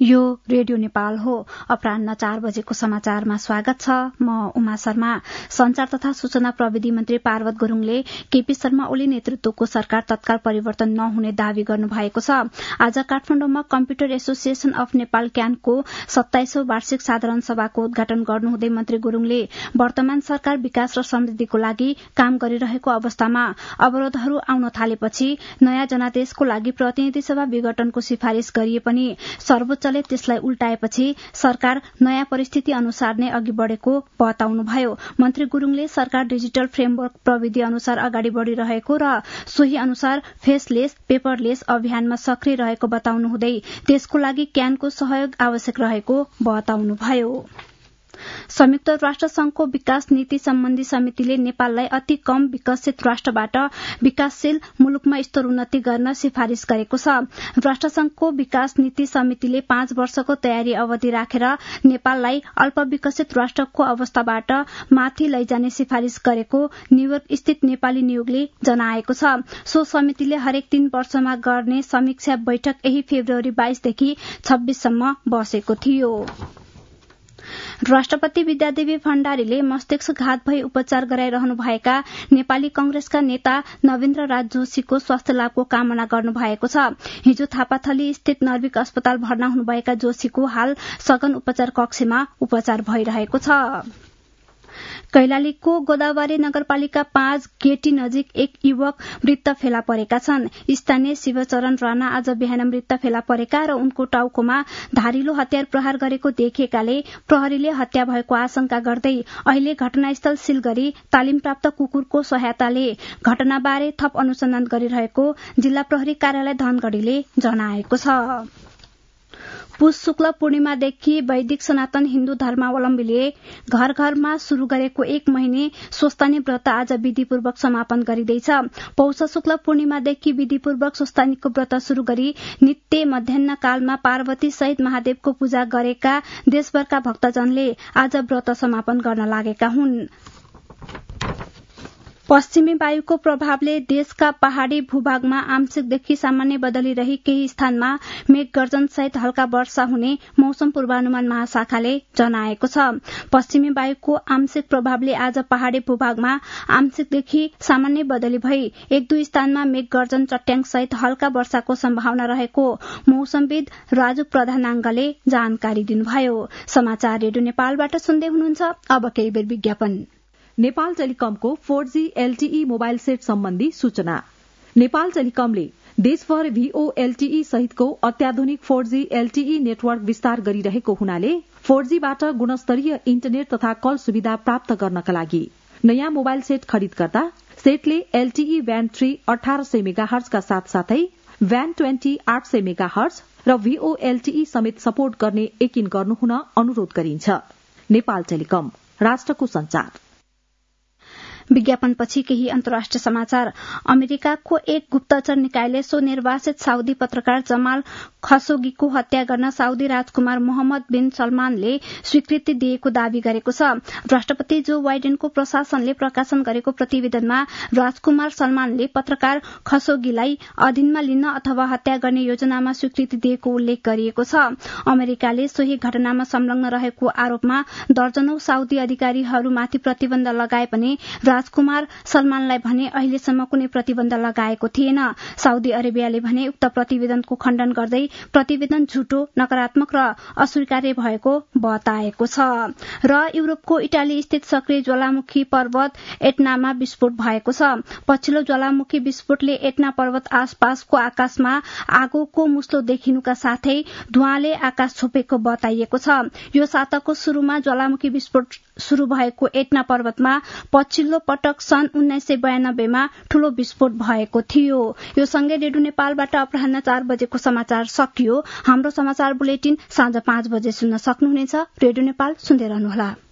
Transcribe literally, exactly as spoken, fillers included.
यो रेडियो नेपाल हो। अपराह्न चार बजेको समाचारमा स्वागत छ। म उमा शर्मा। संचार तथा सूचना प्रविधि मन्त्री पार्वत गुरूङले केपी शर्मा ओली नेतृत्वको सरकार तत्काल परिवर्तन नहुने दावी गर्नुभएको छ। आज काठमाडौँमा कम्प्युटर एसोसिएशन अफ नेपाल क्यानको सत्ताइसौं वार्षिक साधारण सभाको उद्घाटन गर्नुहुँदै मन्त्री गुरूङले वर्तमान सरकार विकास र समृद्धिको लागि काम गरिरहेको अवस्थामा अवरोधहरू आउन थालेपछि नयाँ जनादेशको लागि प्रतिनिधि सभा विघटनको सिफारिश गरिए पनि सर्वोच्चले त्यसलाई उल्टाएपछि सरकार नयाँ परिस्थिति अनुसार नै अघि बढ़ेको बताउनुभयो। मन्त्री गुरूङले सरकार डिजिटल फ्रेमवर्क प्रविधि अनुसार अगाडि बढ़िरहेको र सोही अनुसार फेसलेस पेपरलेस अभियानमा सक्रिय रहेको बताउनुहुँदै त्यसको लागि क्यानको सहयोग आवश्यक रहेको बताउनुभयो। संयुक्त राष्ट्र संघको विकास नीति सम्बन्धी समितिले नेपाललाई अति कम विकसित राष्ट्रबाट विकासशील मुलुकमा स्तरोन्नति गर्न सिफारिश गरेको छ। राष्ट्र संघको विकास नीति समितिले पाँच वर्षको तयारी अवधि राखेर नेपाललाई अल्प विकसित राष्ट्रको अवस्थाबाट माथि लैजाने सिफारिश गरेको न्यूयोर्क स्थित नेपाली नियोगले जनाएको छ। सो समितिले हरेक तीन वर्षमा गर्ने समीक्षा बैठक यही फेब्रुअरी बाइसदेखि छब्बीससम्म बसेको थियो। राष्ट्रपति विद्यादेवी भण्डारीले मस्तिष्कघात भई उपचार गराइरहनुभएका नेपाली कंग्रेसका नेता नवीन्द्र राज जोशीको स्वास्थ्य लाभको कामना गर्नुभएको छ। हिजो थापाथली स्थित नर्विक अस्पताल भर्ना हुनुभएका जोशीको हाल सघन उपचार कक्षमा उपचार भइरहेको छ। कैलालीको गोदावरी नगरपालिका पाँच गेटी नजिक एक युवक मृत फेला परेका छन्। स्थानीय शिवचरण राणा आज बिहान मृत फेला परेका र उनको टाउकोमा धारिलो हतियार प्रहार गरेको देखिएकाले प्रहरीले हत्या भएको आशंका गर्दै अहिले घटनास्थल सील गरी तालिमप्राप्त कुकुरको सहायताले घटनाबारे थप अनुसन्धान गरिरहेको जिल्ला प्रहरी कार्यालय धनगढ़ीले जनाएको छ। पुष शुक्ल पूर्णिमादेखि वैदिक सनातन हिन्दू धर्मावलम्बीले घर घरमा शुरू गरेको एक महिने स्वस्थानी व्रत आज विधिपूर्वक समापन गरिँदैछ। पौष शुक्ल पूर्णिमादेखि विधिपूर्वक स्वस्थानीको व्रत शुरू गरी नित्य मध्याह्न कालमा पार्वती सहित महादेवको पूजा गरेका देशभरका भक्तजनले आज व्रत समापन गर्न लागेका हुन्। पश्चिमी वायुको प्रभावले देशका पहाड़ी भूभागमा आंशिकदेखि सामान्य बदलिरही केही स्थानमा मेघगर्जन सहित हल्का वर्षा हुने मौसम पूर्वानुमान महाशाखाले जनाएको छ। पश्चिमी वायुको आंशिक प्रभावले आज पहाड़ी भूभागमा आंशिकदेखि सामान्य बदली भई एक दुई स्थानमा मेघगर्जन चट्याङ सहित हल्का वर्षाको सम्भावना रहेको मौसमविद राजु प्रधानाङ्गले जानकारी दिनुभयो। समाचार रेडियो नेपालबाट सुन्दै हुनुहुन्छ। अब केही बेर विज्ञापन। नेपाल टेलिकमको four G LTE mobile set सम्बन्धी सूचना। नेपाल टेलिकमले देशभर भीओ एलटीई सहितको अत्याधुनिक फोर जी एलटीई नेटवर्क विस्तार गरिरहेको हुनाले फोर जीबाट गुणस्तरीय इन्टरनेट तथा कल सुविधा प्राप्त गर्नका लागि नयाँ मोबाइल सेट खरिद गर्दा सेटले एलटीई ब्यान्ड थ्री अठार सय मेगा हर्जका साथसाथै ब्यान्ड ट्वेन्टी आठ सय मेगा हर्ज र भीओ एलटीई समेत सपोर्ट गर्ने यकिन गर्नुहुन अनुरोध गरिन्छ। नेपाल टेलिकम, राष्ट्रको संचार। विज्ञापनपछि केही अन्तर्राष्ट्रिय समाचार। अमेरिकाको एक गुप्तचर निकायले सो निर्वासित साउदी पत्रकार जमाल खशोगीको हत्या गर्न साउदी राजकुमार मोहम्मद बिन सलमानले स्वीकृति दिएको दावी गरेको छ। राष्ट्रपति जो बाइडेनको प्रशासनले प्रकाशन गरेको प्रतिवेदनमा राजकुमार सलमानले पत्रकार खशोगीलाई अधीनमा लिन अथवा हत्या गर्ने योजनामा स्वीकृति दिएको उल्लेख गरिएको छ। अमेरिकाले सोही घटनामा संलग्न रहेको आरोपमा दर्जनौं साउदी अधिकारीहरूमाथि प्रतिबन्ध लगाए पनि राजकुमार सलमानलाई भने अहिलेसम्म कुनै प्रतिबन्ध लगाएको थिएन। साउदी अरेबियाले भने उक्त प्रतिवेदनको खण्डन गर्दै प्रतिवेदन झुटो, नकारात्मक र अस्वीकार्य भएको बताएको छ। र युरोपको इटाली स्थित सक्रिय ज्वालामुखी पर्वत एट्नामा विस्फोट भएको छ। पछिल्लो ज्वालामुखी विस्फोटले एट्ना पर्वत आसपासको आकाशमा आगोको मुस्लो देखिनुका साथै धुवाँले आकाश छोपेको बताइएको छ। यो साताको शुरूमा ज्वालामुखी विस्फोट शुरू भएको एट्ना पर्वतमा पछिल्लो पटक सन् उन्नाइस सय बयानब्बेमा ठूलो विस्फोट भएको थियो। यो सँगै रेडियो नेपालबाट अपराह्न चार बजेको समाचार सकियो। हाम्रो समाचार बुलेटिन साँझ पाँच बजे सुन्न सक्नुहुनेछ। रेडियो नेपाल सुन्दै रहनुहोला।